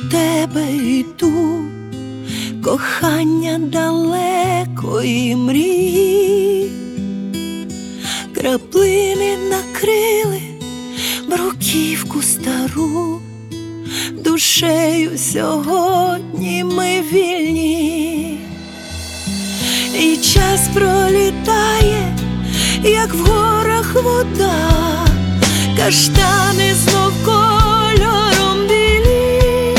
тебе йду, кохання далекої мрії. Краплини накрили бруківку стару, душею сьогодні ми вільні. І час пролітає, як в горах вода, каштани знов кольором білі.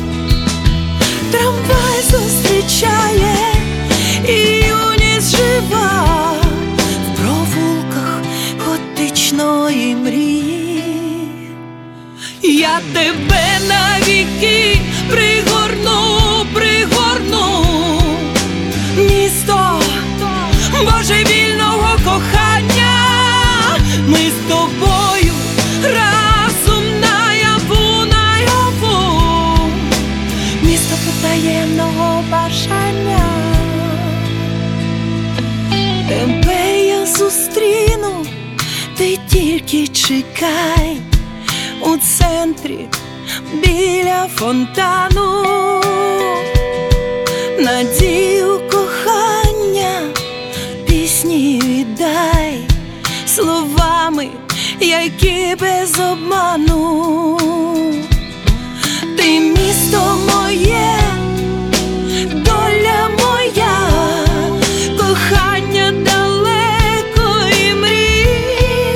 Трамвай зустрічає, і юність жива в провулках готичної мрії. Я тебе навіки пригорну, пригорну, місто божевільного кохання. Ми з тобою разом наяву, наяву, місто потаємного бажання. Тебе я зустріну, ти тільки чекай у центрі біля фонтану. Надію кохання пісні віддай словами, які без обману. Ти місто моє, доля моя, кохання далекої мрії.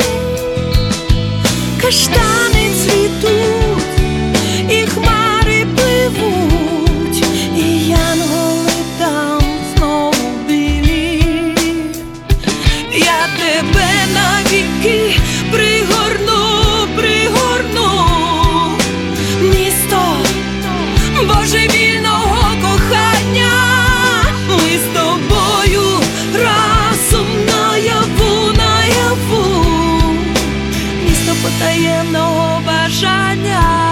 Каштани цвітуть, і хмари пливуть, і янголи там знову білі. Я тебе навіки пригорну, пригорну, місто божевільного кохання. Ми з тобою разом наяву, наяву, місто потаємного бажання.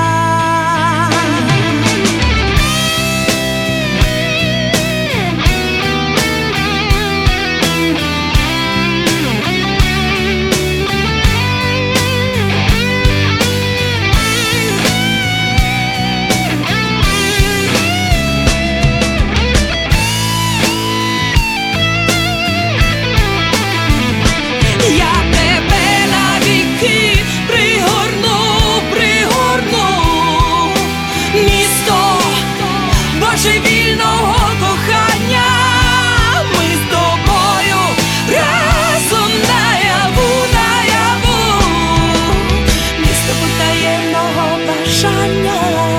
Я тебе навіки пригорну, пригорну, місто божевільного кохання. Ми з тобою разом наяву, наяву, місто потаємного бажання.